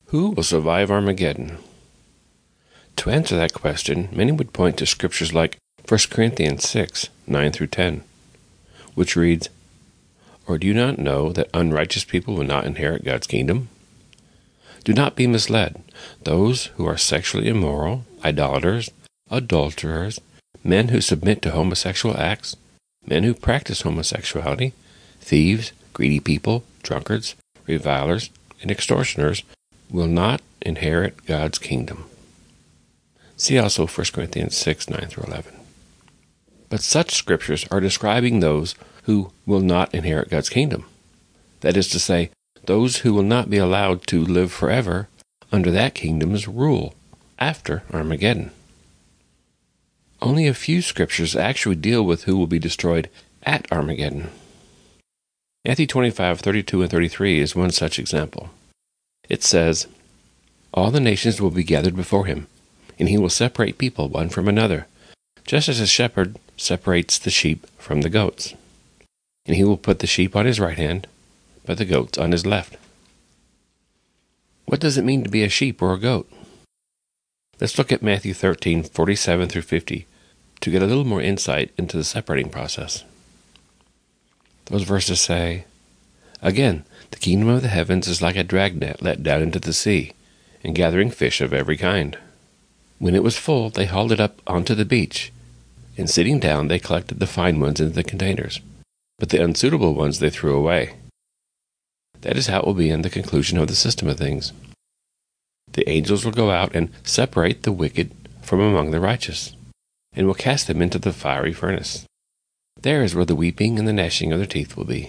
Who will survive Armageddon? To answer that question, many would point to scriptures like 1 Corinthians 6, 9 through 10, which reads, "Or do you not know that unrighteous people will not inherit God's kingdom? Do not be misled. Those who are sexually immoral, idolaters, adulterers, men who submit to homosexual acts, men who practice homosexuality, thieves, greedy people, drunkards, revilers, and extortioners will not inherit God's kingdom." See also 1 Corinthians 6, 9 through 11. But such scriptures are describing those who will not inherit God's kingdom. That is to say, those who will not be allowed to live forever under that kingdom's rule after Armageddon. Only a few scriptures actually deal with who will be destroyed at Armageddon. Matthew 25, 32 and 33 is one such example. It says, "All the nations will be gathered before him, and he will separate people one from another, just as a shepherd separates the sheep from the goats. And he will put the sheep on his right hand, but the goats on his left." What does it mean to be a sheep or a goat? Let's look at Matthew 13, 47 through 50 to get a little more insight into the separating process. Those verses say, "Again, the kingdom of the heavens is like a dragnet let down into the sea, and gathering fish of every kind. When it was full, they hauled it up onto the beach, and sitting down, they collected the fine ones into the containers, but the unsuitable ones they threw away. That is how it will be in the conclusion of the system of things. The angels will go out and separate the wicked from among the righteous, and will cast them into the fiery furnace. There is where the weeping and the gnashing of their teeth will be."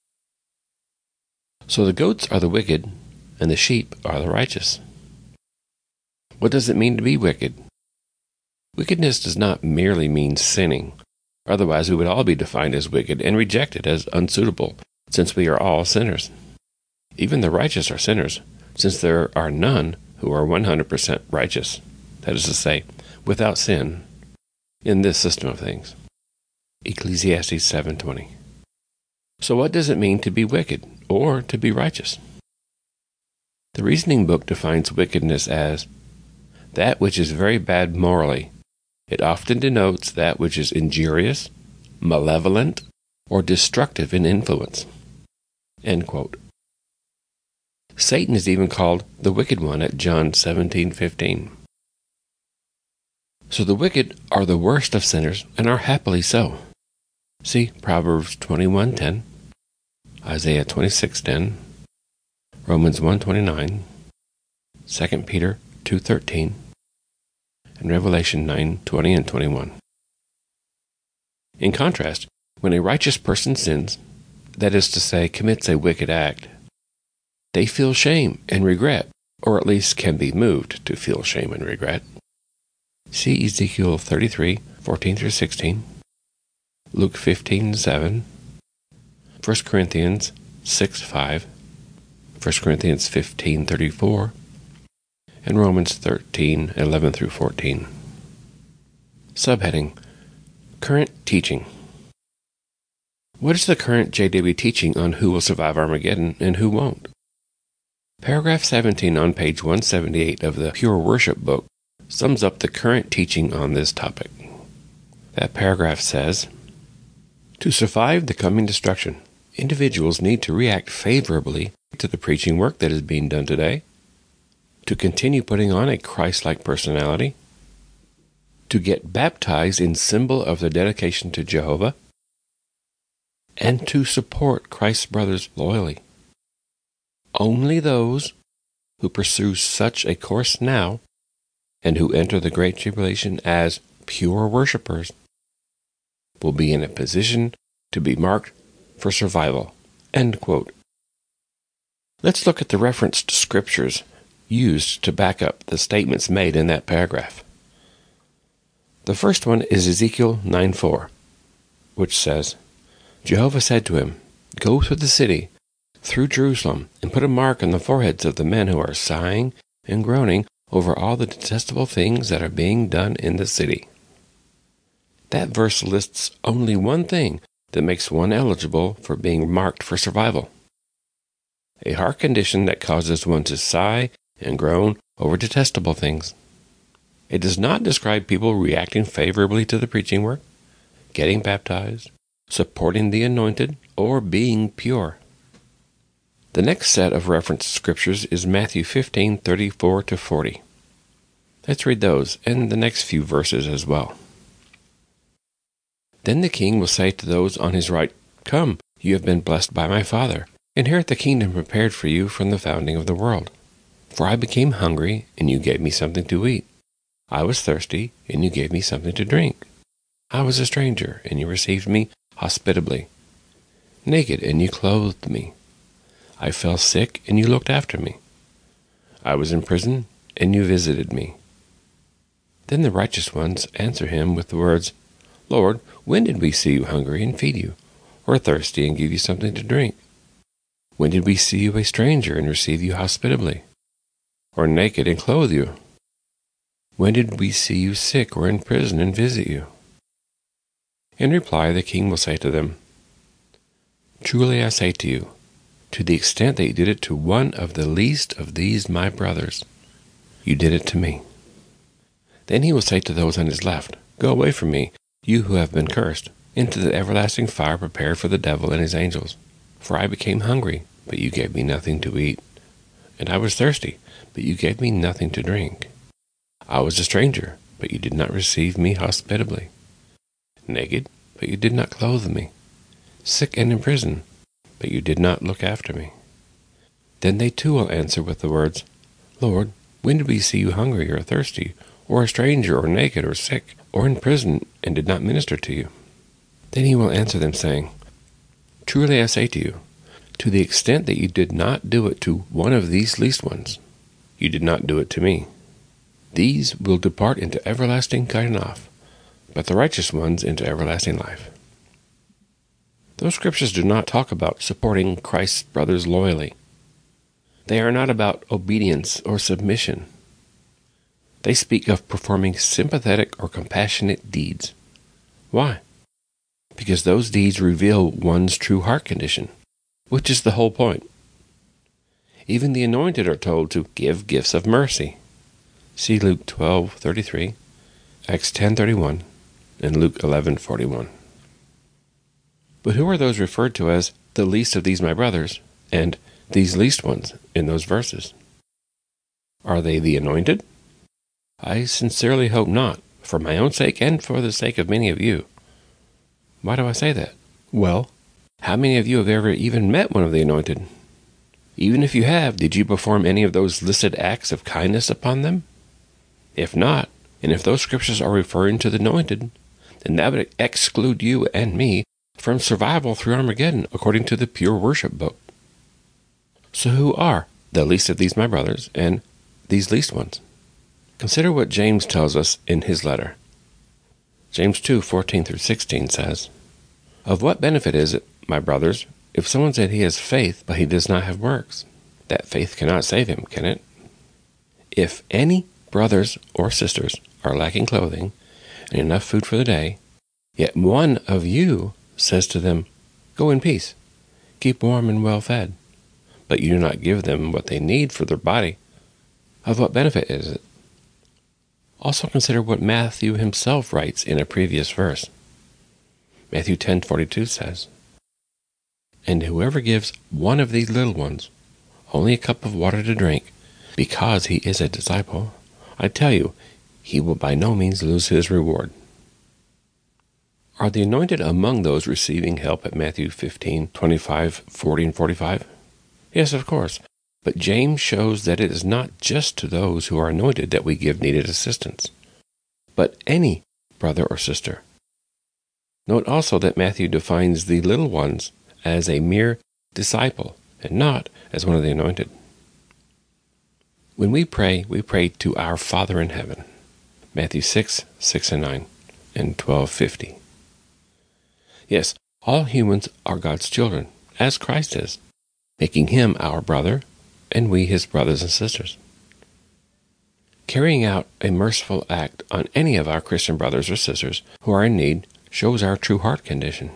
So the goats are the wicked, and the sheep are the righteous. What does it mean to be wicked? Wickedness does not merely mean sinning. Otherwise we would all be defined as wicked and rejected as unsuitable, since we are all sinners. Even the righteous are sinners, since there are none who are 100% righteous, that is to say, without sin, in this system of things. Ecclesiastes 7:20. So what does it mean to be wicked, or to be righteous? The Reasoning Book defines wickedness as that which is very bad morally. It often denotes that which is injurious, malevolent, or destructive in influence. End quote. Satan is even called the wicked one at John 17:15. So the wicked are the worst of sinners and are happily so. See Proverbs 21:10, Isaiah 26:10, Romans 1:29, 2 Peter 2:13, and Revelation 9:20 and 21. In contrast, when a righteous person sins, that is to say, commits a wicked act, they feel shame and regret, or at least can be moved to feel shame and regret. See Ezekiel 33:14 through 16, Luke 15:7, 1 Corinthians 6:5, 1 Corinthians 15:34, and Romans 13:11 through 14. Subheading: Current Teaching. What is the current JW teaching on who will survive Armageddon and who won't? Paragraph 17 on page 178 of the Pure Worship book sums up the current teaching on this topic. That paragraph says, "To survive the coming destruction, individuals need to react favorably to the preaching work that is being done today, to continue putting on a Christ-like personality, to get baptized in symbol of their dedication to Jehovah, and to support Christ's brothers loyally. Only those who pursue such a course now and who enter the Great Tribulation as pure worshipers will be in a position to be marked for survival." End quote. Let's look at the referenced scriptures used to back up the statements made in that paragraph. The first one is Ezekiel 9:4, which says, "Jehovah said to him, 'Go through the city, through Jerusalem, and put a mark on the foreheads of the men who are sighing and groaning over all the detestable things that are being done in the city.'" That verse lists only one thing that makes one eligible for being marked for survival: a heart condition that causes one to sigh and groan over detestable things. It does not describe people reacting favorably to the preaching work, getting baptized, supporting the anointed, or being pure. The next set of reference scriptures is Matthew 15:34-40. Let's read those and the next few verses as well. Then the king will say to those on his right, "Come, you have been blessed by my Father. Inherit the kingdom prepared for you from the founding of the world. For I became hungry, and you gave me something to eat. I was thirsty, and you gave me something to drink. I was a stranger, and you received me hospitably. Naked, and you clothed me. I fell sick, and you looked after me. I was in prison, and you visited me." Then the righteous ones answer him with the words, "Lord, when did we see you hungry and feed you, or thirsty and give you something to drink? When did we see you a stranger and receive you hospitably, or naked and clothe you? When did we see you sick or in prison and visit you?" In reply, the king will say to them, "Truly I say to you, to the extent that you did it to one of the least of these my brothers, you did it to me." Then he will say to those on his left, "Go away from me, you who have been cursed, into the everlasting fire prepared for the devil and his angels. For I became hungry, but you gave me nothing to eat. And I was thirsty, but you gave me nothing to drink. I was a stranger, but you did not receive me hospitably. Naked, but you did not clothe me. Sick and in prison, but you did not look after me." Then they too will answer with the words, "Lord, when did we see you hungry or thirsty, or a stranger, or naked, or sick, or in prison, and did not minister to you?" Then he will answer them, saying, "Truly I say to you, to the extent that you did not do it to one of these least ones, you did not do it to me. These will depart into everlasting cutting off, but the righteous ones into everlasting life." Those scriptures do not talk about supporting Christ's brothers loyally. They are not about obedience or submission. They speak of performing sympathetic or compassionate deeds. Why? Because those deeds reveal one's true heart condition, which is the whole point. Even the anointed are told to give gifts of mercy. See Luke 12:33, Acts 10:31, and Luke 11:41. But who are those referred to as the least of these my brothers, and these least ones in those verses? Are they the anointed? I sincerely hope not, for my own sake and for the sake of many of you. Why do I say that? Well, how many of you have ever even met one of the anointed? Even if you have, did you perform any of those listed acts of kindness upon them? If not, and if those scriptures are referring to the anointed, then that would exclude you and me from survival through Armageddon, according to the Pure Worship book. So who are the least of these my brothers and these least ones? Consider what James tells us in his letter. James 2:14-16 says, "Of what benefit is it, my brothers, if someone said he has faith, but he does not have works? That faith cannot save him, can it? If any brothers or sisters are lacking clothing and enough food for the day, yet one of you says to them, 'Go in peace, keep warm and well fed,' but you do not give them what they need for their body, of what benefit is it?" Also consider what Matthew himself writes in a previous verse. Matthew 10:42 says, "And whoever gives one of these little ones only a cup of water to drink, because he is a disciple, I tell you, he will by no means lose his reward." Are the anointed among those receiving help at Matthew 15:25, 40, and 45? Yes, of course. But James shows that it is not just to those who are anointed that we give needed assistance, but any brother or sister. Note also that Matthew defines the little ones as a mere disciple and not as one of the anointed. When we pray to our Father in heaven. Matthew 6:6 and 9, and 12:50. Yes, all humans are God's children, as Christ is, making him our brother, and we his brothers and sisters. Carrying out a merciful act on any of our Christian brothers or sisters who are in need shows our true heart condition.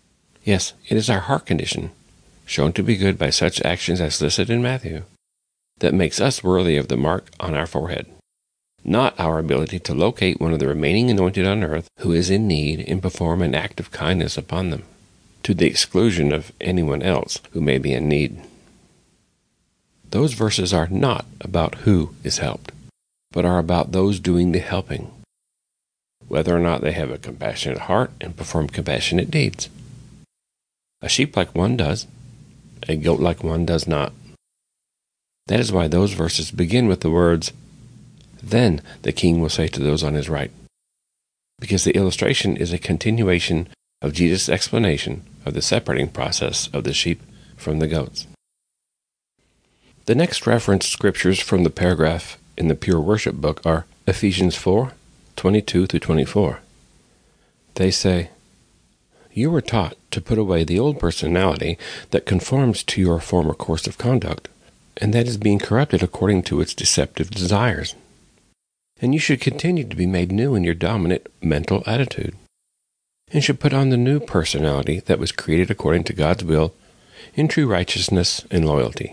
Yes, it is our heart condition, shown to be good by such actions as listed in Matthew, that makes us worthy of the mark on our forehead, not our ability to locate one of the remaining anointed on earth who is in need and perform an act of kindness upon them, to the exclusion of anyone else who may be in need. Those verses are not about who is helped, but are about those doing the helping, whether or not they have a compassionate heart and perform compassionate deeds. A sheep like one does, a goat like one does not. That is why those verses begin with the words, "Then the king will say to those on his right," because the illustration is a continuation of Jesus' explanation of the separating process of the sheep from the goats. The next referenced scriptures from the paragraph in the Pure Worship book are Ephesians 4:22-24. They say, "You were taught to put away the old personality that conforms to your former course of conduct, and that is being corrupted according to its deceptive desires. And you should continue to be made new in your dominant mental attitude, and should put on the new personality that was created according to God's will in true righteousness and loyalty."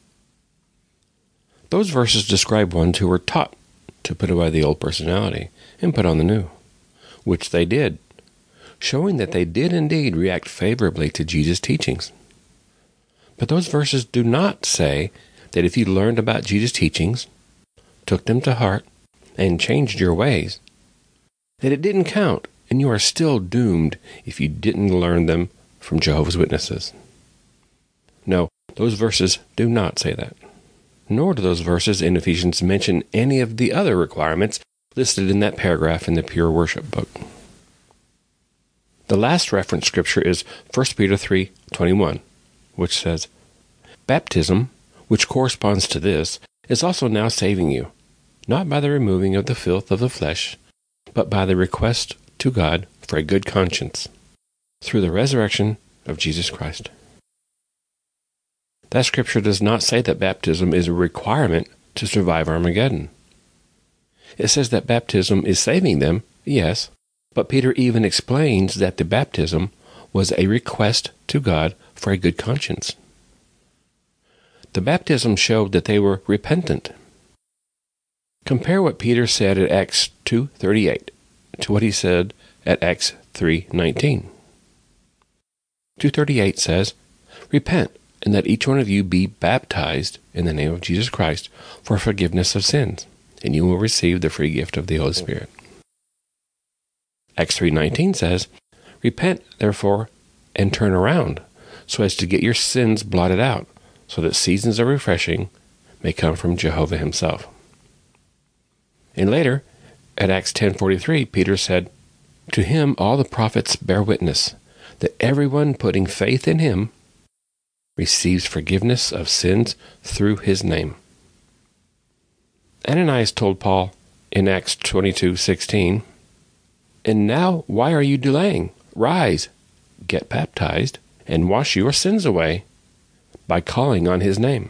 Those verses describe ones who were taught to put away the old personality and put on the new, which they did, showing that they did indeed react favorably to Jesus' teachings. But those verses do not say that if you learned about Jesus' teachings, took them to heart, and changed your ways, that it didn't count, and you are still doomed if you didn't learn them from Jehovah's Witnesses. No, those verses do not say that. Nor do those verses in Ephesians mention any of the other requirements listed in that paragraph in the Pure Worship book. The last reference scripture is 1 Peter 3:21, which says, "Baptism, which corresponds to this, is also now saving you, not by the removing of the filth of the flesh, but by the request to God for a good conscience, through the resurrection of Jesus Christ." That scripture does not say that baptism is a requirement to survive Armageddon. It says that baptism is saving them, yes, but Peter even explains that the baptism was a request to God for a good conscience. The baptism showed that they were repentant. Compare what Peter said at Acts 2:38 to what he said at Acts 3:19. 2:38 says, "Repent, and that each one of you be baptized in the name of Jesus Christ for forgiveness of sins, and you will receive the free gift of the Holy Spirit." Acts 3:19 says, "Repent, therefore, and turn around, so as to get your sins blotted out, so that seasons of refreshing may come from Jehovah himself." And later, at Acts 10:43, Peter said, "To him all the prophets bear witness, that everyone putting faith in him receives forgiveness of sins through his name." Ananias told Paul in Acts 22:16, "And now why are you delaying? Rise, get baptized, and wash your sins away by calling on his name."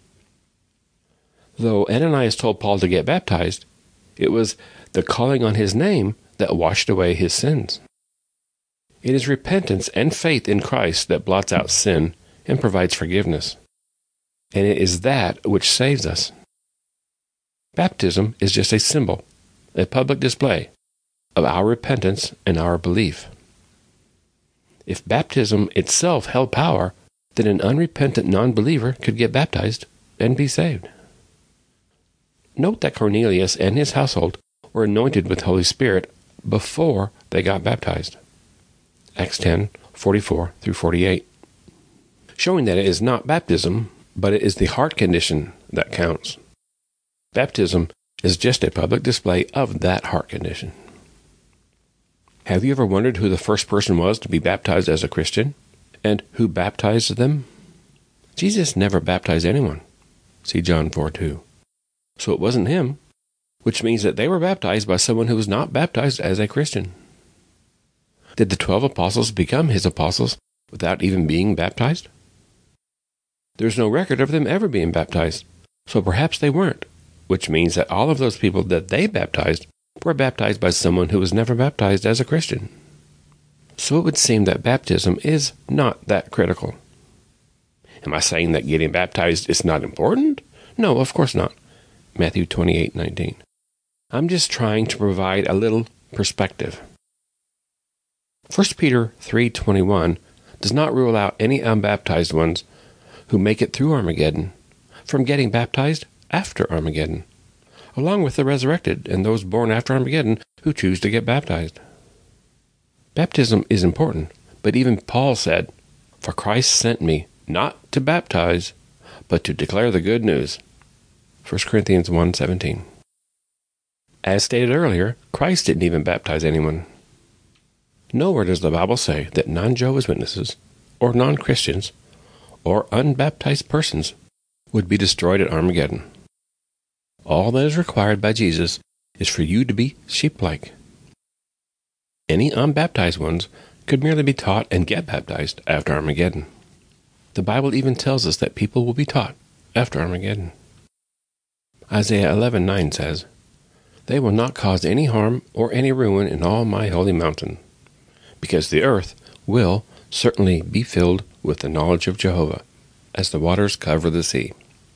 Though Ananias told Paul to get baptized, it was the calling on his name that washed away his sins. It is repentance and faith in Christ that blots out sin and provides forgiveness. And it is that which saves us. Baptism is just a symbol, a public display of our repentance and our belief. If baptism itself held power, then an unrepentant non-believer could get baptized and be saved. Note that Cornelius and his household were anointed with Holy Spirit before they got baptized. Acts 10:44-48. Showing that it is not baptism, but it is the heart condition that counts. Baptism is just a public display of that heart condition. Have you ever wondered who the first person was to be baptized as a Christian, and who baptized them? Jesus never baptized anyone. See John 4:2. So it wasn't him, which means that they were baptized by someone who was not baptized as a Christian. Did the 12 apostles become his apostles without even being baptized? There's no record of them ever being baptized, so perhaps they weren't, which means that all of those people that they baptized were baptized by someone who was never baptized as a Christian. So it would seem that baptism is not that critical. Am I saying that getting baptized is not important? No, of course not. Matthew 28:19. I'm just trying to provide a little perspective. 1 Peter 3:21 does not rule out any unbaptized ones who make it through Armageddon from getting baptized after Armageddon, along with the resurrected and those born after Armageddon who choose to get baptized. Baptism is important, but even Paul said, "For Christ sent me not to baptize, but to declare the good news." 1 Corinthians 1:17. As stated earlier, Christ didn't even baptize anyone. Nowhere does the Bible say that non-Jehovah's Witnesses, or non-Christians, or unbaptized persons would be destroyed at Armageddon. All that is required by Jesus is for you to be sheep-like. Any unbaptized ones could merely be taught and get baptized after Armageddon. The Bible even tells us that people will be taught after Armageddon. Isaiah 11:9 says, "They will not cause any harm or any ruin in all my holy mountain, because the earth will certainly be filled with the knowledge of Jehovah, as the waters cover the sea."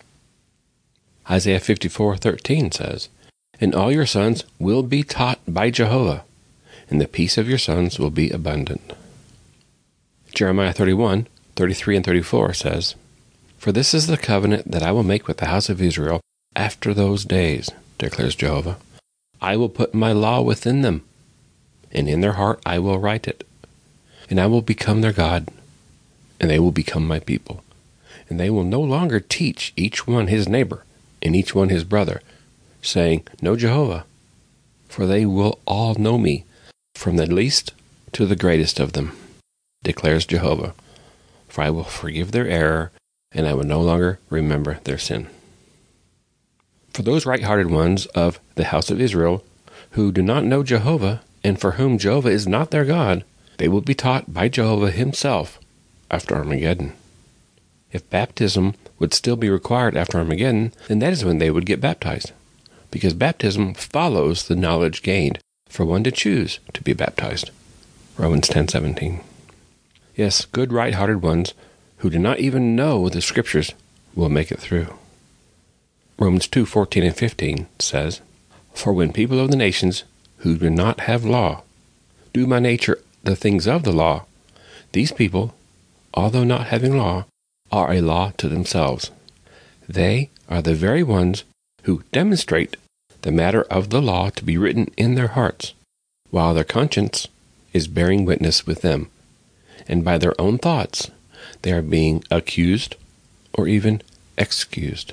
Isaiah 54:13 says, "And all your sons will be taught by Jehovah, and the peace of your sons will be abundant." Jeremiah 31:33 and 34 says, "For this is the covenant that I will make with the house of Israel after those days, declares Jehovah. I will put my law within them, and in their heart I will write it. And I will become their God, and they will become my people. And they will no longer teach each one his neighbor, and each one his brother, saying, 'Know Jehovah,' for they will all know me, from the least to the greatest of them, declares Jehovah. For I will forgive their error, and I will no longer remember their sin." For those right-hearted ones of the house of Israel who do not know Jehovah, and for whom Jehovah is not their God, they will be taught by Jehovah himself after Armageddon. If baptism would still be required after Armageddon, then that is when they would get baptized, because baptism follows the knowledge gained for one to choose to be baptized. Romans 10:17. Yes, good right-hearted ones who do not even know the Scriptures will make it through. Romans 2:14 and 15 says, "For when people of the nations who do not have law do by nature the things of the law, these people, although not having law, are a law to themselves. They are the very ones who demonstrate the matter of the law to be written in their hearts, while their conscience is bearing witness with them, and by their own thoughts they are being accused or even excused."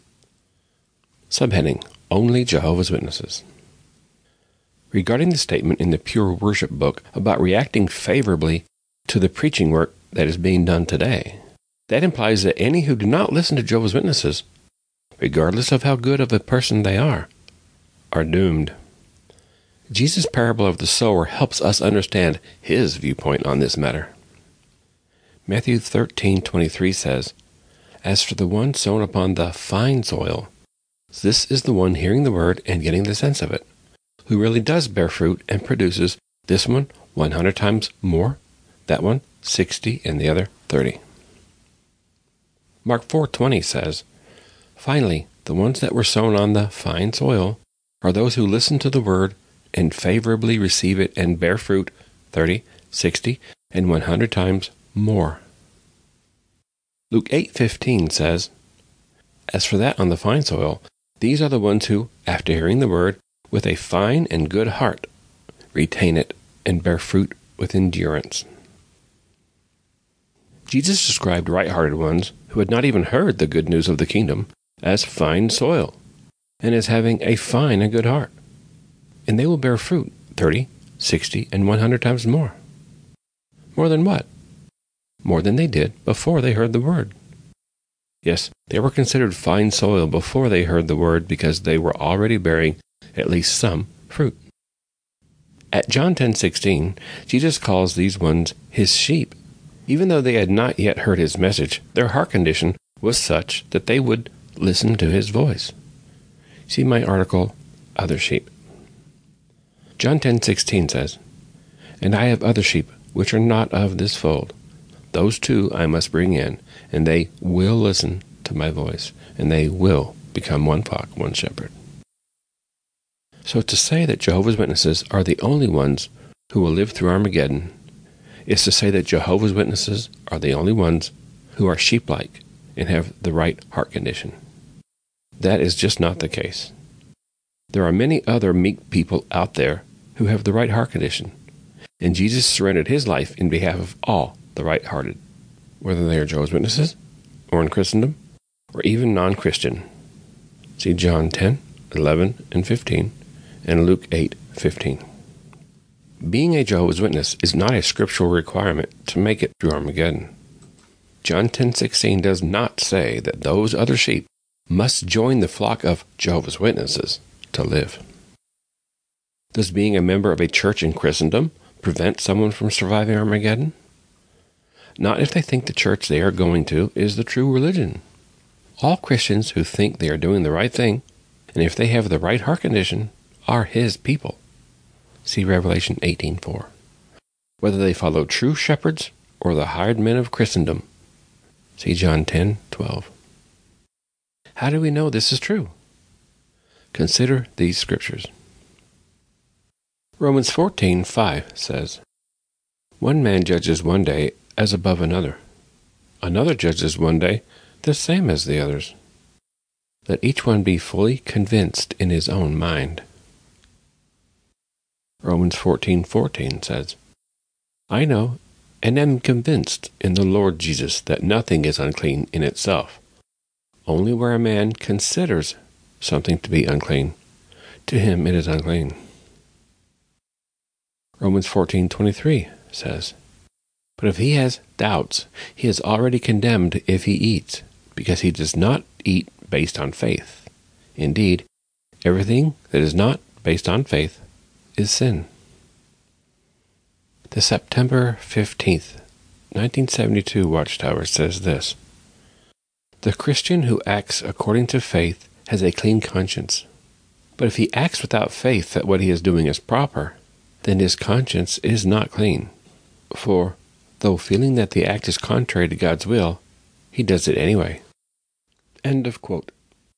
Subheading: Only Jehovah's Witnesses. Regarding the statement in the Pure Worship book about reacting favorably to the preaching work that is being done today, that implies that any who do not listen to Jehovah's Witnesses, regardless of how good of a person they are doomed. Jesus' parable of the sower helps us understand his viewpoint on this matter. Matthew 13:23 says, "As for the one sown upon the fine soil, this is the one hearing the word and getting the sense of it, who really does bear fruit and produces this one 100 times more, that one 60, and the other 30. Mark 4:20 says, "Finally, the ones that were sown on the fine soil are those who listen to the word and favorably receive it and bear fruit 30, 60, and 100 times more." Luke 8:15 says, "As for that on the fine soil, these are the ones who, after hearing the word, with a fine and good heart, retain it and bear fruit with endurance." Jesus described right-hearted ones who had not even heard the good news of the kingdom as fine soil, and as having a fine and good heart. And they will bear fruit 30, 60, and 100 times more. More than what? More than they did before they heard the word. Yes, they were considered fine soil before they heard the word because they were already bearing at least some fruit. At John 10:16, Jesus calls these ones his sheep. Even though they had not yet heard his message, their heart condition was such that they would listen to his voice. See my article, Other Sheep. John 10:16 says, "And I have other sheep which are not of this fold. Those too I must bring in, and they will listen to my voice, and they will become one flock, one shepherd. So to say that Jehovah's Witnesses are the only ones who will live through Armageddon is to say that Jehovah's Witnesses are the only ones who are sheep-like and have the right heart condition. That is just not the case. There are many other meek people out there who have the right heart condition, and Jesus surrendered his life in behalf of all the right-hearted, whether they are Jehovah's Witnesses, or in Christendom, or even non-Christian. See John 10, 11, and 15, and Luke 8, 15. Being a Jehovah's Witness is not a scriptural requirement to make it through Armageddon. John 10:16 does not say that those other sheep must join the flock of Jehovah's Witnesses to live. Does being a member of a church in Christendom prevent someone from surviving Armageddon? Not if they think the church they are going to is the true religion. All Christians who think they are doing the right thing, and if they have the right heart condition, are his people. See Revelation 18:4. Whether they follow true shepherds or the hired men of Christendom. See John 10:12. How do we know this is true? Consider these scriptures. Romans 14:5 says, "One man judges one day as above another. Another judges one day the same as the others. Let each one be fully convinced in his own mind." Romans 14:14 says, "I know and am convinced in the Lord Jesus that nothing is unclean in itself. Only where a man considers something to be unclean, to him it is unclean." Romans 14:23 says, "But if he has doubts, he is already condemned if he eats, because he does not eat based on faith. Indeed, everything that is not based on faith is sin." The September 15th, 1972 Watchtower says this, "The Christian who acts according to faith has a clean conscience. But if he acts without faith that what he is doing is proper, then his conscience is not clean. For, though feeling that the act is contrary to God's will, he does it anyway." End of quote.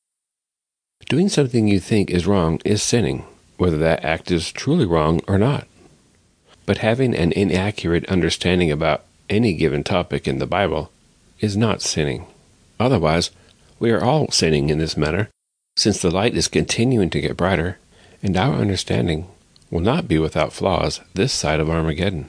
Doing something you think is wrong is sinning, whether that act is truly wrong or not. But having an inaccurate understanding about any given topic in the Bible is not sinning. Otherwise, we are all sinning in this matter, since the light is continuing to get brighter, and our understanding will not be without flaws this side of Armageddon.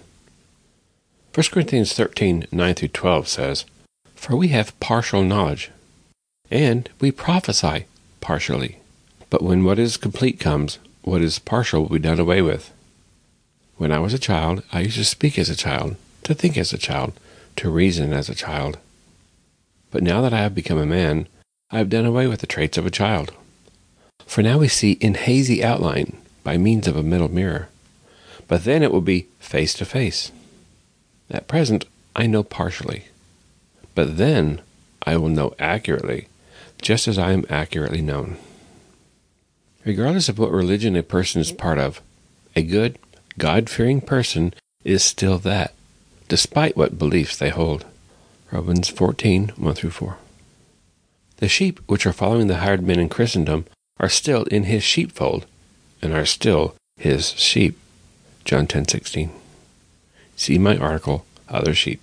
1 Corinthians 13:9-12 says, "For we have partial knowledge, and we prophesy partially. But when what is complete comes, what is partial will be done away with. When I was a child, I used to speak as a child, to think as a child, to reason as a child. But now that I have become a man, I have done away with the traits of a child. For now we see in hazy outline by means of a metal mirror, but then it will be face to face. At present I know partially, but then I will know accurately, just as I am accurately known." Regardless of what religion a person is part of, a good, God-fearing person is still that, despite what beliefs they hold. Romans 14:1-4. The sheep which are following the hired men in Christendom are still in his sheepfold, and are still his sheep. John 10:16. See my article, Other Sheep.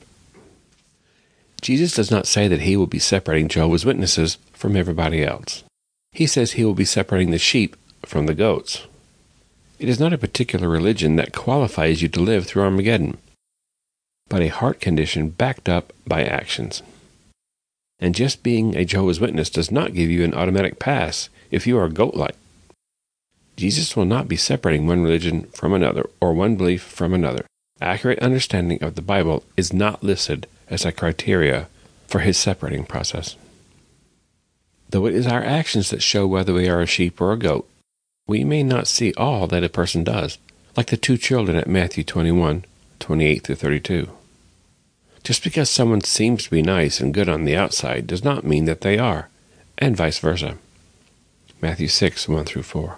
Jesus does not say that he will be separating Jehovah's Witnesses from everybody else. He says he will be separating the sheep from the goats. It is not a particular religion that qualifies you to live through Armageddon, but a heart condition backed up by actions. And just being a Jehovah's Witness does not give you an automatic pass if you are goat-like. Jesus will not be separating one religion from another or one belief from another. Accurate understanding of the Bible is not listed as a criteria for his separating process. Though it is our actions that show whether we are a sheep or a goat, we may not see all that a person does, like the two children at Matthew 21:28-32. Just because someone seems to be nice and good on the outside does not mean that they are, and vice versa. Matthew 6:1-4.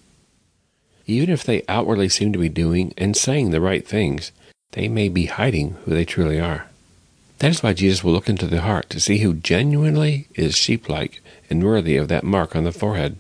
Even if they outwardly seem to be doing and saying the right things, they may be hiding who they truly are. That is why Jesus will look into the heart to see who genuinely is sheep-like and worthy of that mark on the forehead.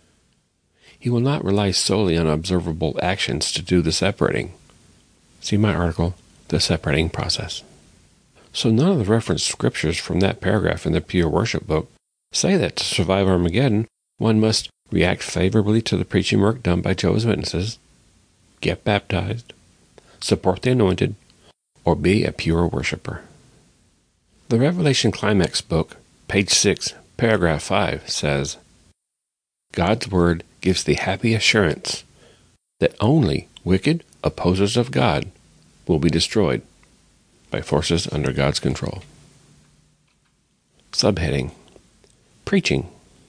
He will not rely solely on observable actions to do the separating. See my article, The Separating Process. So none of the referenced scriptures from that paragraph in the Pure Worship book say that to survive Armageddon, one must react favorably to the preaching work done by Jehovah's Witnesses, get baptized, support the anointed, or be a pure worshiper. The Revelation Climax book, page 6, paragraph 5, says, God's Word gives the happy assurance that only wicked opposers of God will be destroyed by forces under God's control. Subheading: Preaching.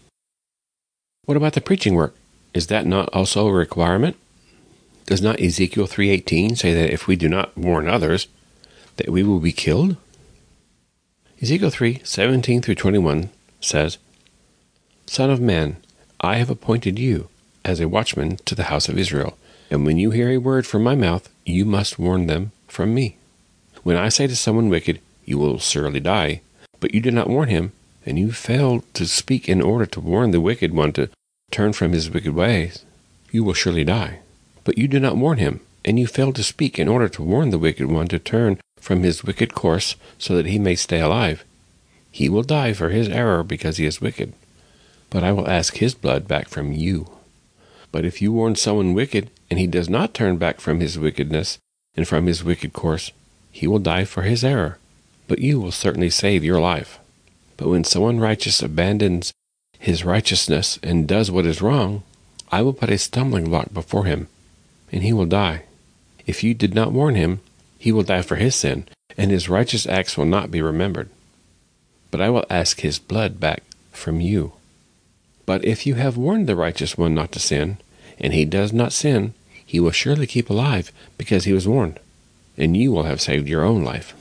What about the preaching work? Is that not also a requirement? Does not Ezekiel 3:18 say that if we do not warn others, that we will be killed? Ezekiel 3:17 through 21 says, Son of man, I have appointed you as a watchman to the house of Israel, and when you hear a word from my mouth, you must warn them from me. When I say to someone wicked, you will surely die, but you did not warn him, and you failed to speak in order to warn the wicked one to turn from his wicked ways, you will surely die. But you did not warn him, and you failed to speak in order to warn the wicked one to turn from his wicked course so that he may stay alive. He will die for his error because he is wicked, but I will ask his blood back from you. But if you warn someone wicked, and he does not turn back from his wickedness and from his wicked course, he will die for his error, but you will certainly save your life. But when someone righteous abandons his righteousness and does what is wrong, I will put a stumbling block before him, and he will die. If you did not warn him, he will die for his sin, and his righteous acts will not be remembered. But I will ask his blood back from you. But if you have warned the righteous one not to sin, and he does not sin, he will surely keep alive because he was warned, and you will have saved your own life.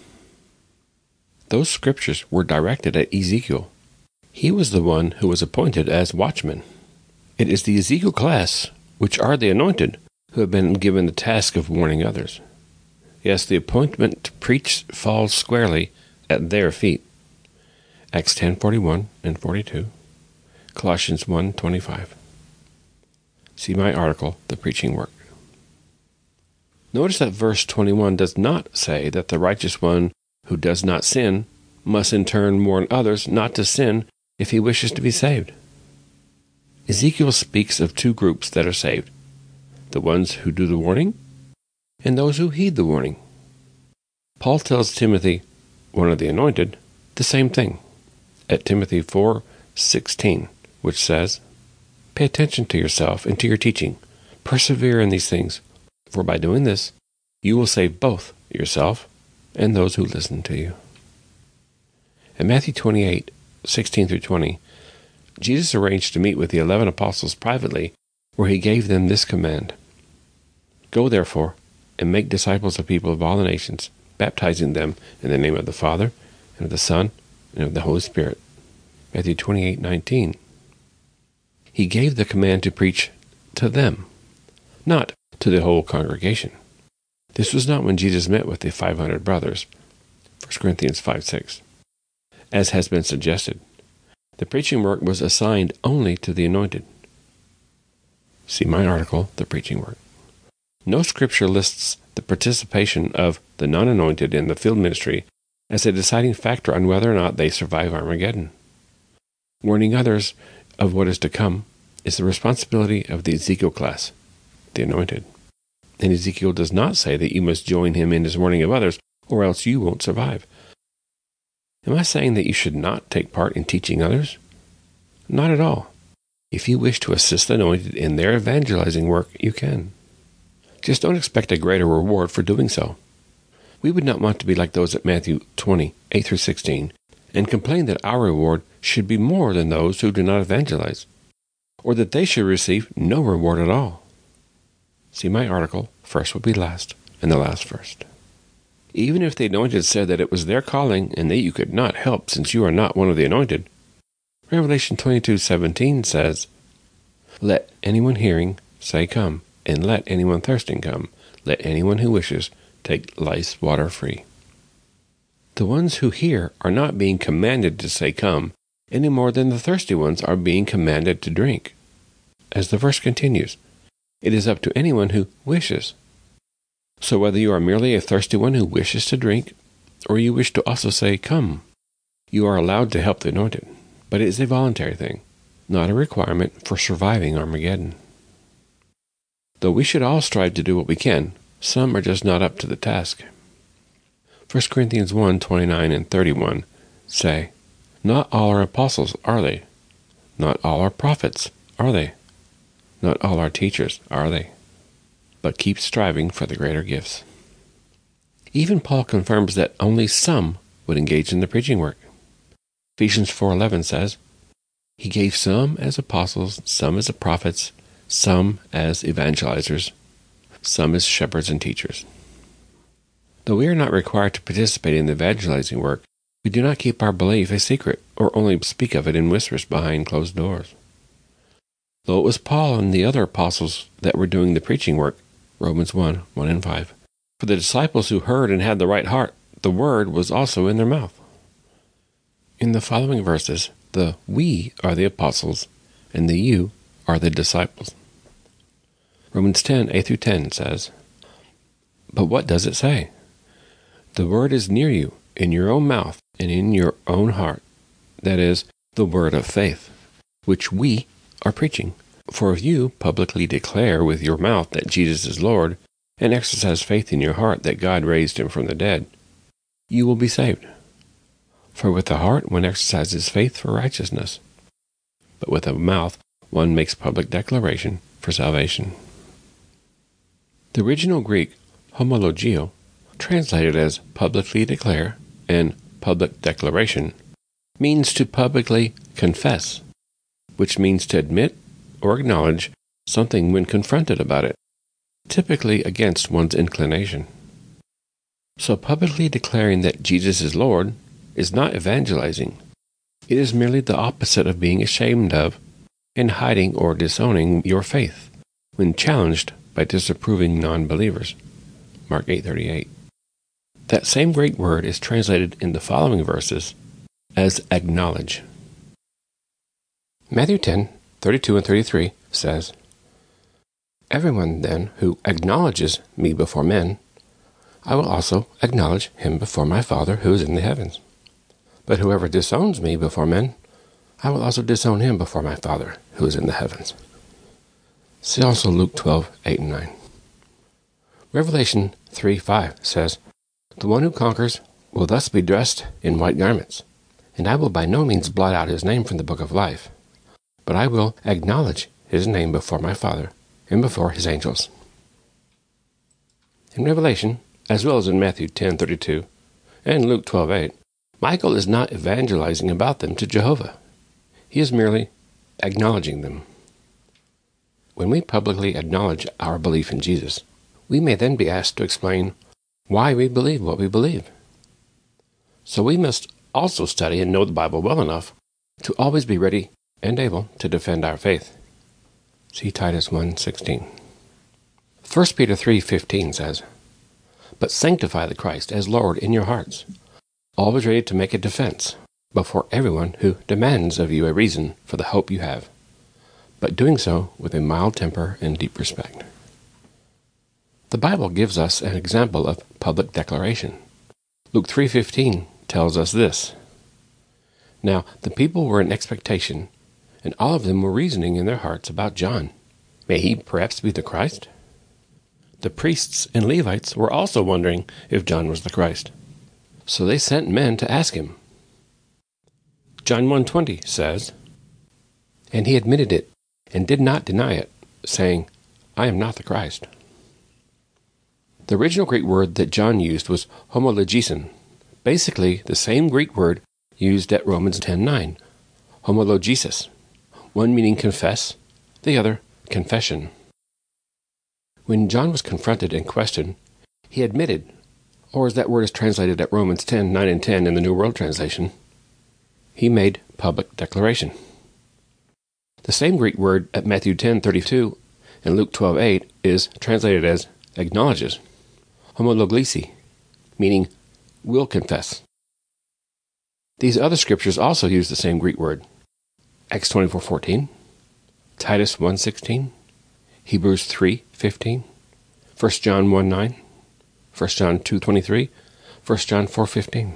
Those scriptures were directed at Ezekiel. He was the one who was appointed as watchman. It is the Ezekiel class, which are the anointed, who have been given the task of warning others. Yes, the appointment to preach falls squarely at their feet. Acts 10:41 and 42. Colossians 1:25. See my article, The Preaching Work. Notice that verse 21 does not say that the righteous one who does not sin must in turn warn others not to sin if he wishes to be saved. Ezekiel speaks of two groups that are saved, the ones who do the warning and those who heed the warning. Paul tells Timothy, one of the anointed, the same thing at Timothy 4:16, which says, Pay attention to yourself and to your teaching. Persevere in these things, for by doing this, you will save both yourself and those who listen to you. In Matthew 28:16 through 20, Jesus arranged to meet with the 11 apostles privately, where he gave them this command: Go therefore, and make disciples of people of all the nations, baptizing them in the name of the Father, and of the Son, and of the Holy Spirit. Matthew 28:19. He gave the command to preach to them, not to the whole congregation. This was not when Jesus met with the 500 brothers, 1 Corinthians 5:6, as has been suggested. The preaching work was assigned only to the anointed. See my article, The Preaching Work. No scripture lists the participation of the non-anointed in the field ministry as a deciding factor on whether or not they survive Armageddon. Warning others of what is to come is the responsibility of the Ezekiel class, the anointed. And Ezekiel does not say that you must join him in his warning of others, or else you won't survive. Am I saying that you should not take part in teaching others? Not at all. If you wish to assist the anointed in their evangelizing work, you can. Just don't expect a greater reward for doing so. We would not want to be like those at Matthew 20:8 through 16, and complain that our reward should be more than those who do not evangelize, or that they should receive no reward at all. See my article, First Will Be Last, and the Last First. Even if the anointed said that it was their calling and that you could not help since you are not one of the anointed, Revelation 22:17 says, Let anyone hearing say, Come, and let anyone thirsting come. Let anyone who wishes take life's water free. The ones who hear are not being commanded to say, "Come," any more than the thirsty ones are being commanded to drink. As the verse continues, it is up to anyone who wishes. So whether you are merely a thirsty one who wishes to drink, or you wish to also say, "Come," you are allowed to help the anointed, but it is a voluntary thing, not a requirement for surviving Armageddon. Though we should all strive to do what we can, some are just not up to the task. 1 Corinthians 1:29 and 31 say, "Not all are apostles, are they? Not all are prophets, are they? Not all are teachers, are they? But keep striving for the greater gifts." Even Paul confirms that only some would engage in the preaching work. Ephesians 4:11 says, "He gave some as apostles, some as prophets, some as evangelizers, some as shepherds and teachers." Though we are not required to participate in the evangelizing work, we do not keep our belief a secret, or only speak of it in whispers behind closed doors. Though it was Paul and the other apostles that were doing the preaching work, Romans 1:1 and 5, for the disciples who heard and had the right heart, the word was also in their mouth. In the following verses, the "we" are the apostles, and the "you" are the disciples. Romans 10:8-10 says, "But what does it say? The word is near you, in your own mouth and in your own heart. That is, the word of faith, which we are preaching. For if you publicly declare with your mouth that Jesus is Lord, and exercise faith in your heart that God raised him from the dead, you will be saved. For with the heart one exercises faith for righteousness, but with the mouth one makes public declaration for salvation." The original Greek homologio, translated as publicly declare and public declaration, means to publicly confess, which means to admit or acknowledge something when confronted about it, typically against one's inclination. So publicly declaring that Jesus is Lord is not evangelizing. It is merely the opposite of being ashamed of and hiding or disowning your faith when challenged by disapproving non-believers. Mark 8:38. That same Greek word is translated in the following verses as acknowledge. Matthew 10:32 and 33 says, "Everyone then who acknowledges me before men, I will also acknowledge him before my Father who is in the heavens. But whoever disowns me before men, I will also disown him before my Father who is in the heavens." See also Luke 12:8 and 9. Revelation 3:5 says, "The one who conquers will thus be dressed in white garments, and I will by no means blot out his name from the book of life, but I will acknowledge his name before my Father and before his angels." In Revelation, as well as in Matthew 10:32 and Luke 12:8, Michael is not evangelizing about them to Jehovah. He is merely acknowledging them. When we publicly acknowledge our belief in Jesus, we may then be asked to explain why we believe what we believe. So we must also study and know the Bible well enough to always be ready and able to defend our faith. See Titus 1:16. 1 Peter 3:15 says, "But sanctify the Christ as Lord in your hearts, always ready to make a defense before everyone who demands of you a reason for the hope you have, but doing so with a mild temper and deep respect." The Bible gives us an example of public declaration. Luke 3:15 tells us this, "Now the people were in expectation, and all of them were reasoning in their hearts about John. May he perhaps be the Christ?" The priests and Levites were also wondering if John was the Christ, so they sent men to ask him. John 1:20 says, "And he admitted it and did not deny it, saying, 'I am not the Christ.'" The original Greek word that John used was homologison, basically the same Greek word used at Romans 10:9, homologesis, one meaning confess, the other confession. When John was confronted and questioned, he admitted, or as that word is translated at Romans 10:9 and 10 in the New World Translation, he made public declaration. The same Greek word at Matthew 10:32 and Luke 12:8 is translated as acknowledges, homologlisi, meaning will confess, These other scriptures also use the same Greek word. Acts 24:14, Titus 1:16, Hebrews 3:15, 1 John 1:9, 1 John 2:23, 1 John 4:15.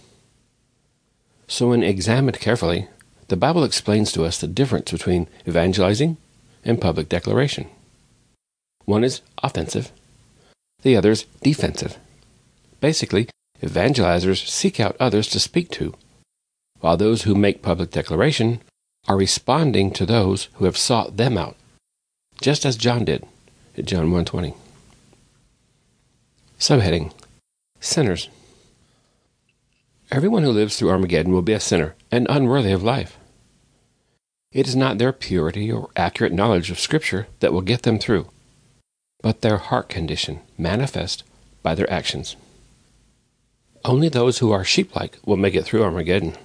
So when examined carefully, the Bible explains to us the difference between evangelizing and public declaration. One is offensive, the other is defensive. Basically, evangelizers seek out others to speak to, while those who make public declaration are responding to those who have sought them out, just as John did at John 1:20. Subheading: Sinners. Everyone who lives through Armageddon will be a sinner and unworthy of life. It is not their purity or accurate knowledge of Scripture that will get them through, but their heart condition manifest by their actions. Only those who are sheep-like will make it through Armageddon.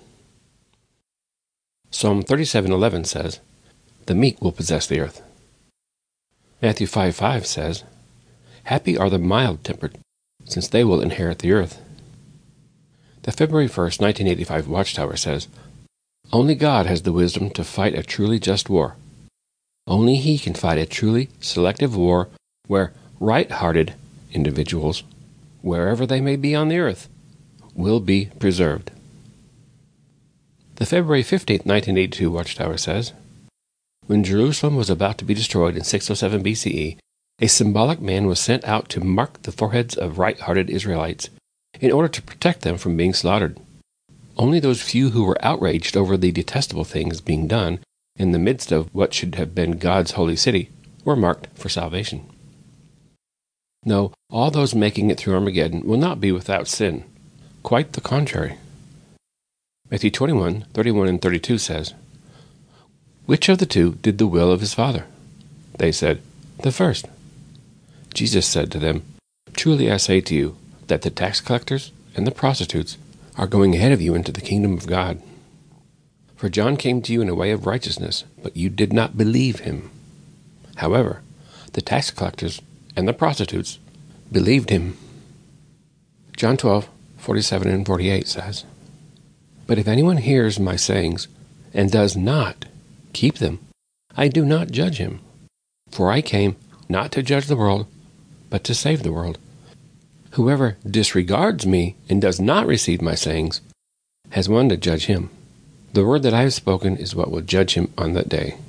Psalm 37:11 says, "The meek will possess the earth." Matthew 5:5 says, "Happy are the mild-tempered, since they will inherit the earth." The February 1st, 1985 Watchtower says, "Only God has the wisdom to fight a truly just war. Only He can fight a truly selective war where right-hearted individuals, wherever they may be on the earth, will be preserved." The February 15th, 1982 Watchtower says, "When Jerusalem was about to be destroyed in 607 BCE, a symbolic man was sent out to mark the foreheads of right-hearted Israelites in order to protect them from being slaughtered. Only those few who were outraged over the detestable things being done in the midst of what should have been God's holy city were marked for salvation." No, all those making it through Armageddon will not be without sin. Quite the contrary. Matthew 21:31 and 32 says, "Which of the two did the will of his father?" They said, "The first." Jesus said to them, "Truly I say to you, that the tax collectors and the prostitutes are going ahead of you into the kingdom of God. For John came to you in a way of righteousness, but you did not believe him. However, the tax collectors and the prostitutes believed him." John 12:47 and 48 says, "But if anyone hears my sayings and does not keep them, I do not judge him. For I came not to judge the world, but to save the world. Whoever disregards me and does not receive my sayings has one to judge him. The word that I have spoken is what will judge him on that day."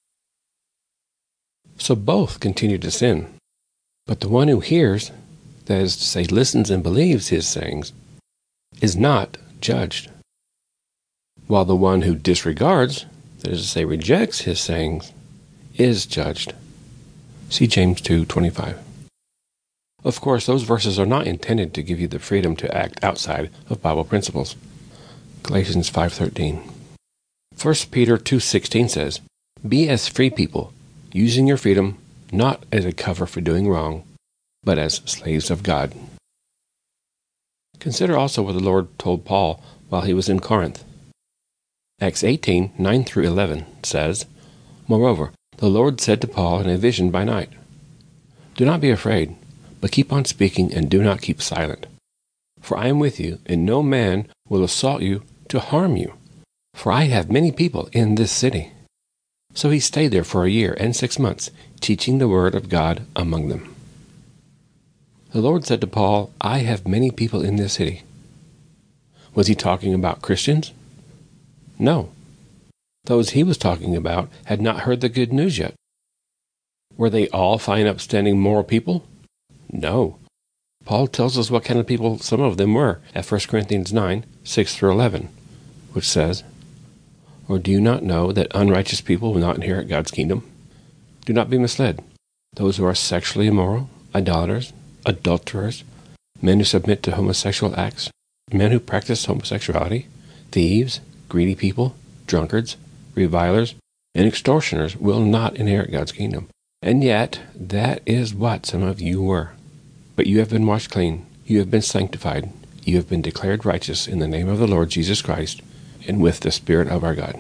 So both continue to sin, but the one who hears, that is to say, listens and believes his sayings, is not judged, while the one who disregards, that is to say, rejects his sayings, is judged. See James 2:25. Of course, those verses are not intended to give you the freedom to act outside of Bible principles. Galatians 5:13. 1 Peter 2:16 says, "Be as free people, using your freedom not as a cover for doing wrong, but as slaves of God." Consider also what the Lord told Paul while he was in Corinth. Acts 18:9 through 11 says, "Moreover, the Lord said to Paul in a vision by night, 'Do not be afraid, but keep on speaking and do not keep silent. For I am with you, and no man will assault you to harm you. For I have many people in this city.' So he stayed there for 1 year and 6 months, teaching the word of God among them." The Lord said to Paul, "I have many people in this city." Was he talking about Christians? No. Those he was talking about had not heard the good news yet. Were they all fine, upstanding, moral people? No. Paul tells us what kind of people some of them were at 1 Corinthians 9:6 through 11, which says, "Or do you not know that unrighteous people will not inherit God's kingdom? Do not be misled. Those who are sexually immoral, idolaters, adulterers, men who submit to homosexual acts, men who practice homosexuality, thieves, greedy people, drunkards, revilers, and extortioners will not inherit God's kingdom." And yet, that is what some of you were. But you have been washed clean, you have been sanctified, you have been declared righteous in the name of the Lord Jesus Christ, and with the Spirit of our God.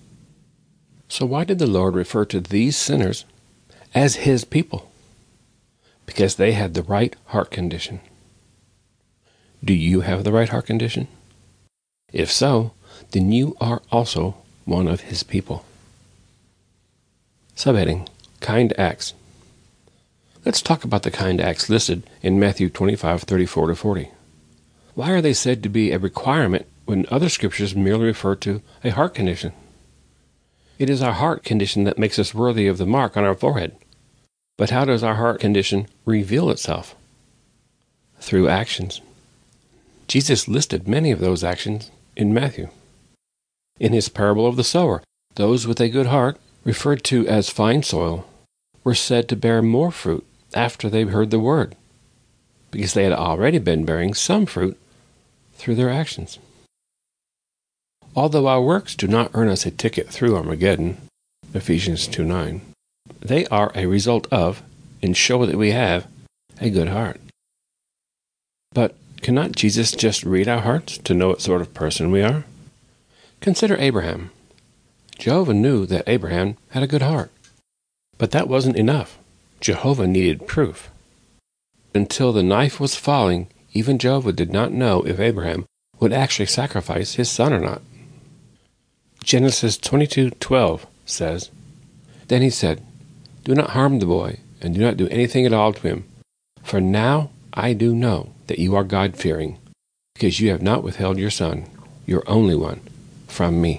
So why did the Lord refer to these sinners as His people? Because they had the right heart condition. Do you have the right heart condition? If so, then you are also one of his people. Subheading: Kind Acts. Let's talk about the kind acts listed in Matthew 25:34-40. Why are they said to be a requirement when other scriptures merely refer to a heart condition? It is our heart condition that makes us worthy of the mark on our forehead. But how does our heart condition reveal itself? Through actions. Jesus listed many of those actions in Matthew. In his parable of the sower, those with a good heart, referred to as fine soil, were said to bear more fruit after they heard the word, because they had already been bearing some fruit through their actions. Although our works do not earn us a ticket through Armageddon, Ephesians 2:9, they are a result of, and show that we have, a good heart. But cannot Jesus just read our hearts to know what sort of person we are? Consider Abraham. Jehovah knew that Abraham had a good heart. But that wasn't enough. Jehovah needed proof. Until the knife was falling, even Jehovah did not know if Abraham would actually sacrifice his son or not. Genesis 22:12 says, Then he said, Do not harm the boy, and do not do anything at all to him. For now I do know that you are God-fearing, because you have not withheld your son, your only one, from me.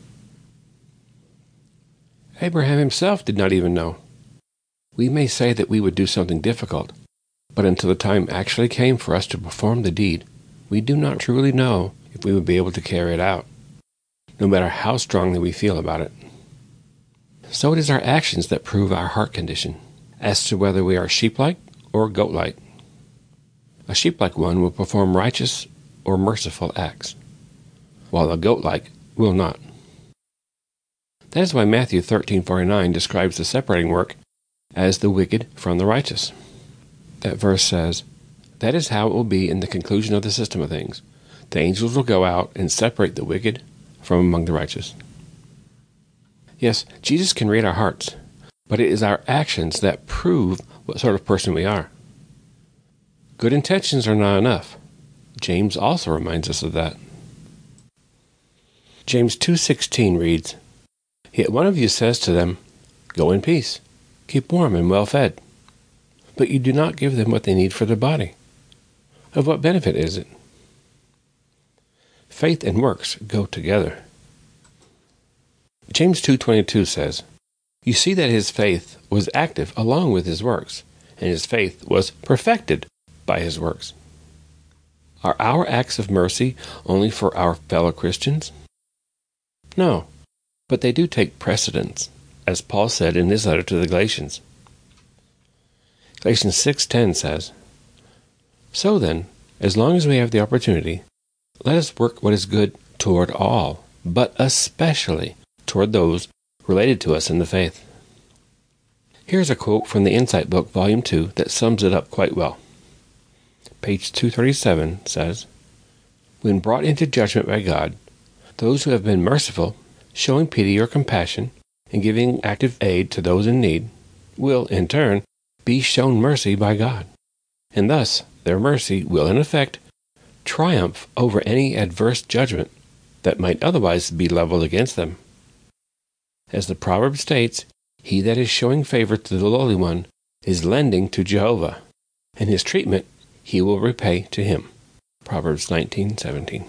Abraham himself did not even know. We may say that we would do something difficult, but until the time actually came for us to perform the deed, we do not truly know if we would be able to carry it out, no matter how strongly we feel about it. So it is our actions that prove our heart condition, as to whether we are sheep-like or goat-like. A sheep-like one will perform righteous or merciful acts, while a goat-like will not. That is why Matthew 13:49 describes the separating work as the wicked from the righteous. That verse says, That is how it will be in the conclusion of the system of things. The angels will go out and separate the wicked from among the righteous. Yes, Jesus can read our hearts, but it is our actions that prove what sort of person we are. Good intentions are not enough. James also reminds us of that. James 2:16 reads, Yet one of you says to them, Go in peace, keep warm and well fed, but you do not give them what they need for their body. Of what benefit is it? Faith and works go together. James 2:22 says, You see that his faith was active along with his works, and his faith was perfected by his works. Are our acts of mercy only for our fellow Christians? No, but they do take precedence, as Paul said in his letter to the Galatians. Galatians 6:10 says, So then, as long as we have the opportunity, let us work what is good toward all, but especially toward those related to us in the faith. Here's a quote from the Insight Book, Volume 2, that sums it up quite well. Page 237 says, When brought into judgment by God, those who have been merciful, showing pity or compassion, and giving active aid to those in need, will, in turn, be shown mercy by God. And thus, their mercy will, in effect, triumph over any adverse judgment that might otherwise be leveled against them. As the proverb states, he that is showing favor to the lowly one is lending to Jehovah, and his treatment he will repay to him. Proverbs 19:17.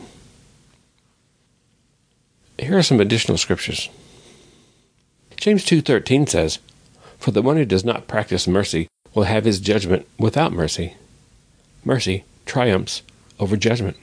Here are some additional scriptures. James 2:13 says, For the one who does not practice mercy will have his judgment without mercy. Mercy triumphs over judgment.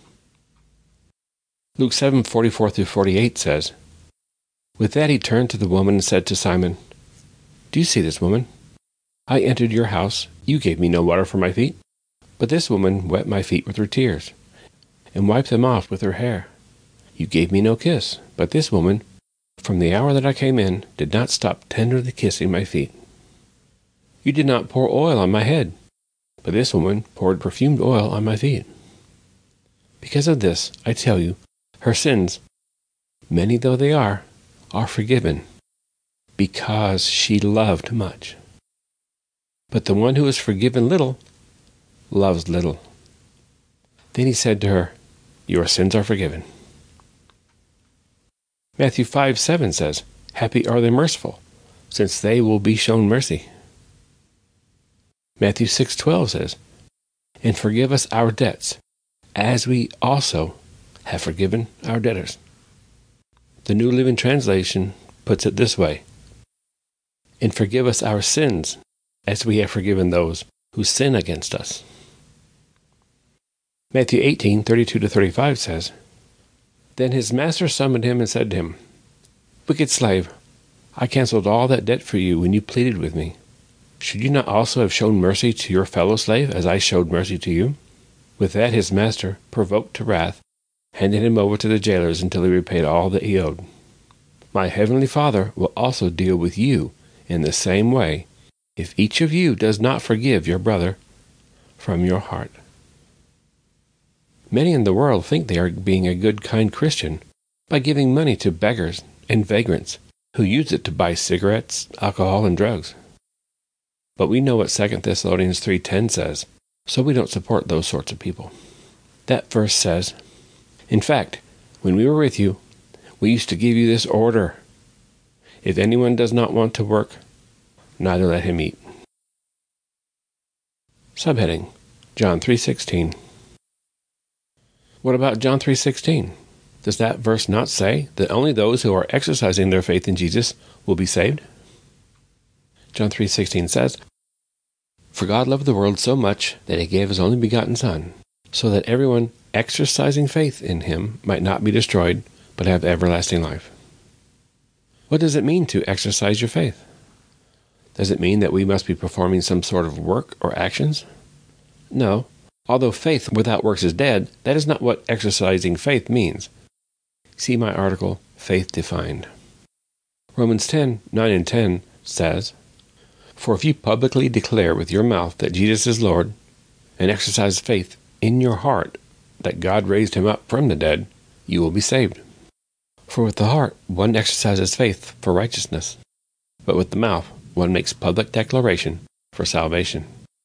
Luke 7:44-48 says, With that he turned to the woman and said to Simon, Do you see this woman? I entered your house, you gave me no water for my feet, but this woman wet my feet with her tears, and wiped them off with her hair. You gave me no kiss, but this woman, from the hour that I came in, did not stop tenderly kissing my feet. You did not pour oil on my head, but this woman poured perfumed oil on my feet. Because of this, I tell you, her sins, many though they are forgiven, because she loved much. But the one who is forgiven little loves little. Then he said to her, Your sins are forgiven. Matthew 5:7 says, "Happy are the merciful, since they will be shown mercy." Matthew 6:12 says, "And forgive us our debts, as we also have forgiven our debtors." The New Living Translation puts it this way, "And forgive us our sins, as we have forgiven those who sin against us." Matthew 18:32-35 says, "Then his master summoned him and said to him, 'Wicked slave, I canceled all that debt for you when you pleaded with me. Should you not also have shown mercy to your fellow slave, as I showed mercy to you?' With that his master, provoked to wrath, handed him over to the jailers until he repaid all that he owed. My heavenly Father will also deal with you in the same way, if each of you does not forgive your brother from your heart." Many in the world think they are being a good, kind Christian by giving money to beggars and vagrants who use it to buy cigarettes, alcohol, and drugs. But we know what 2 Thessalonians 3:10 says, so we don't support those sorts of people. That verse says, "In fact, when we were with you, we used to give you this order: if anyone does not want to work, neither let him eat." Subheading, John 3:16. What about John 3:16? Does that verse not say that only those who are exercising their faith in Jesus will be saved? John 3:16 says, "For God loved the world so much that he gave his only begotten Son, so that everyone exercising faith in him might not be destroyed, but have everlasting life." What does it mean to exercise your faith? Does it mean that we must be performing some sort of work or actions? No. Although faith without works is dead, that is not what exercising faith means. See my article, Faith Defined. Romans 10:9 and 10 says, "For if you publicly declare with your mouth that Jesus is Lord, and exercise faith in your heart that God raised him up from the dead, you will be saved. For with the heart one exercises faith for righteousness, but with the mouth one makes public declaration for salvation."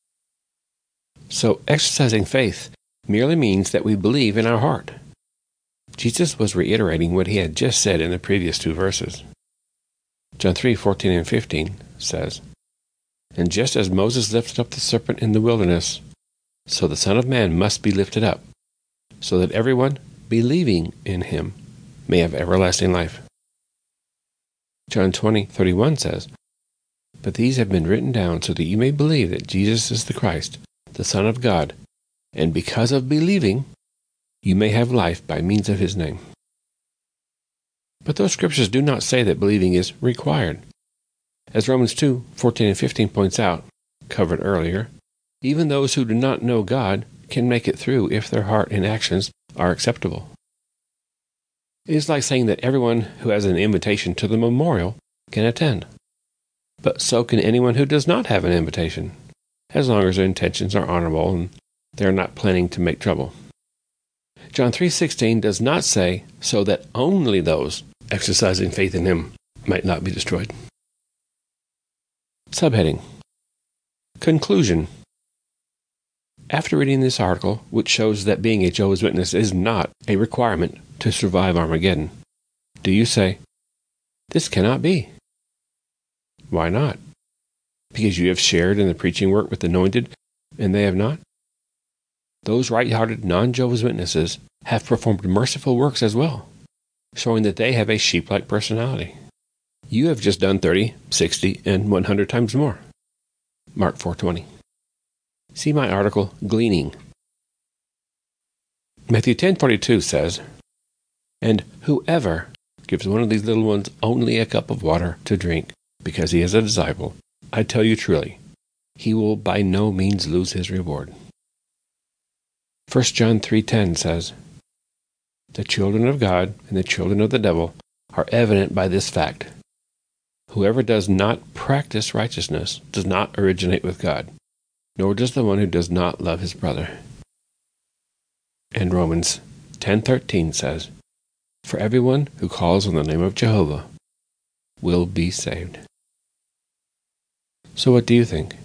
So exercising faith merely means that we believe in our heart. Jesus was reiterating what he had just said in the previous two verses. John 3:14 and 15 says, "And just as Moses lifted up the serpent in the wilderness, so the Son of Man must be lifted up, so that everyone believing in him may have everlasting life." John 20:31 says, "But these have been written down so that you may believe that Jesus is the Christ, the Son of God, and because of believing, you may have life by means of his name." But those scriptures do not say that believing is required. As Romans 2:14 and 15 points out, covered earlier, even those who do not know God can make it through if their heart and actions are acceptable. It is like saying that everyone who has an invitation to the memorial can attend. But so can anyone who does not have an invitation, as long as their intentions are honorable and they are not planning to make trouble. John 3:16 does not say, so that only those exercising faith in him might not be destroyed. Subheading, Conclusion. After reading this article, which shows that being a Jehovah's Witness is not a requirement to survive Armageddon, do you say, "This cannot be"? Why not? Because you have shared in the preaching work with the anointed, and they have not? Those right-hearted non-Jehovah's Witnesses have performed merciful works as well, showing that they have a sheep-like personality. You have just done 30, 60, and 100 times more. Mark 4:20. See my article, Gleaning. Matthew 10:42 says, "And whoever gives one of these little ones only a cup of water to drink, because he is a disciple, I tell you truly, he will by no means lose his reward." 1 John 3:10 says, "The children of God and the children of the devil are evident by this fact. Whoever does not practice righteousness does not originate with God, nor does the one who does not love his brother." And Romans 10:13 says, "For everyone who calls on the name of Jehovah will be saved." So what do you think?